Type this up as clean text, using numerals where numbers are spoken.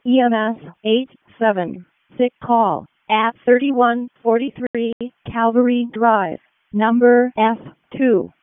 EMS 87. Sick call at 3143 Calvary Drive, number F2.